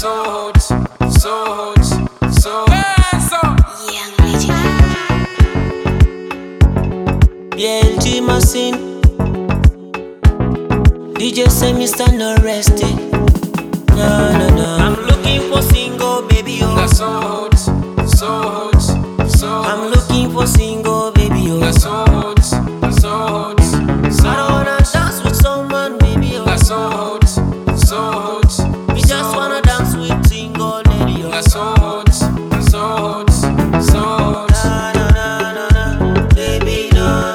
so hot, so hot, so hot. Young Legend. BLG Machine. DJ say Mr. No rested. No. I'm looking for single baby, oh. That's so hot, so hot, so hot. I'm looking for single baby, oh. That's so hot, so hot, so I don't wanna dance with someone, baby, oh. That's so hot, so hot. We just wanna dance with single lady, oh. That's so hot, so hot, so hot. Na, baby, no.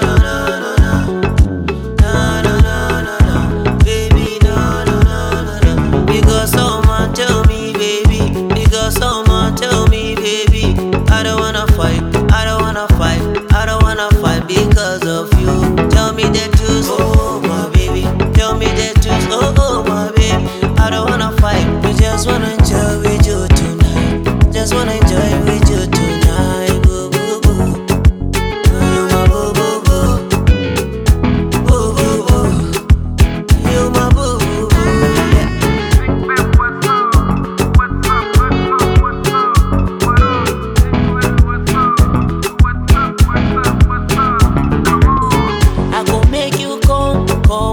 Baby, no. Because someone tell me, baby. Because someone tell me, baby. I don't wanna fight. I don't wanna fight. I don't wanna fight because of you. Tell me the truth, oh my baby. Tell me the truth, oh my baby. I don't wanna fight. We just wanna enjoy with you tonight. Just wanna enjoy with you tonight. Boo boo boo. You my boo boo boo. Boo boo boo. You my boo boo boo. Yeah. I gon' make you come.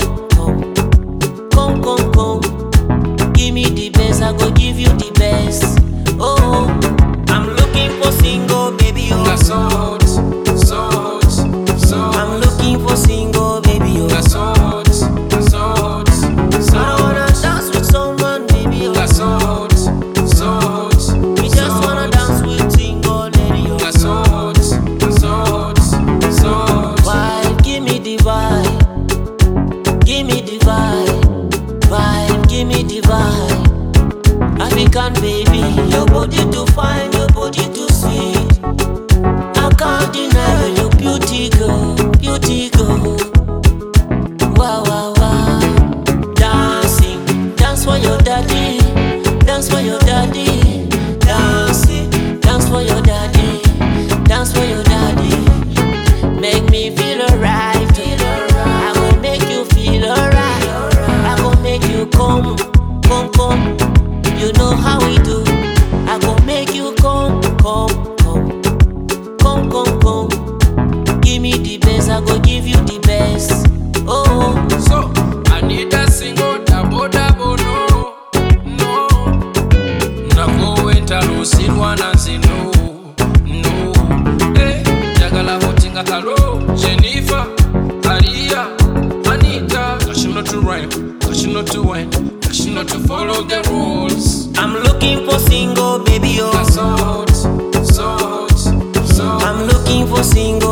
Give me the best, I go give you the best. Oh, I'm looking for single baby, oh. That's so hot, so hot, so hot. I'm looking for single baby, oh. That's so hot, so hot, so I don't wanna dance with someone, baby, oh. That's so hot, so hot. We just wanna dance with single lady, oh. That's so hot, so hot, so hot. Vibe, give me the vibe. Give me the vibe. Vibe, give me the vibe. African baby, your body too fine, your body too sweet. I can't deny you, beauty girl, beauty girl. Wow. Dancing, dance for your daddy, dance for your daddy. Dancing, dance for your daddy, dance for your daddy. Make me feel alright. I gon' make you feel alright. I gon' make you come. You know how we do. I gon' make you come. Give me the best, I go give you the best. Oh, So I need a single double, no. Nakuwenta lusirwa nansi no. Jagala hotinga kalo, Jennifer, Maria, Anita. Cause you know to rhyme, cause you know to wine, cause you know to follow the rules. I'm looking for single baby, oh. That's so hot, so hot, so hot. I'm looking for single